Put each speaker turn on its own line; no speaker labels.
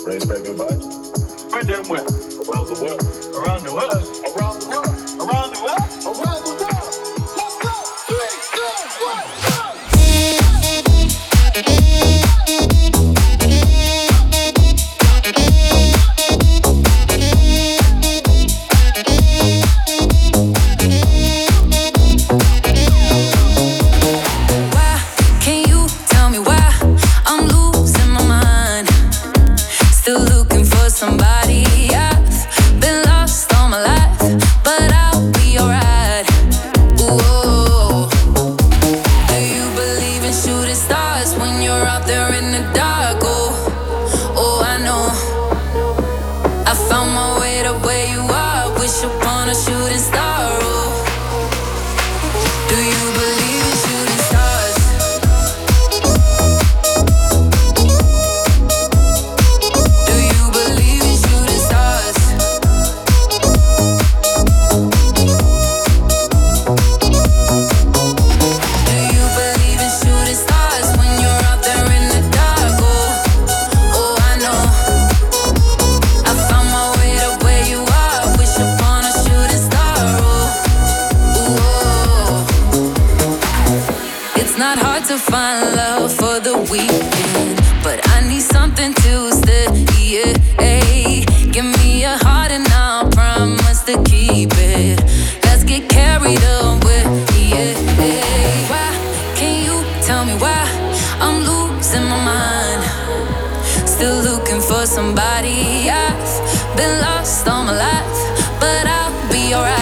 Ready to say goodbye?
Where them went?
Around the world.
Around the world.
Around the world.
Around the world.
Around the world. Let's go. 3, 2, 1, go.
Somebody, I've been lost all my life, but I'll be alright. Whoa. Do you believe in shooting stars when you're out there in the dark? Oh, I know. I found my way to where you are. Wish upon a shooting star. Oh, do you believe in shooting stars? Do you believe in shooting stars? Do you believe in shooting stars when you're out there in the dark? Oh, I know. I found my way to where you are. Wish upon a shooting star. Oh, it's not hard to find love for the weekend, but I need something to stay. Yeah, give me a heart and I'll promise to keep it. Let's get carried away. Yeah, why can you tell me why I'm losing my mind? Still looking for somebody. I've been lost all my life, but I'll be alright.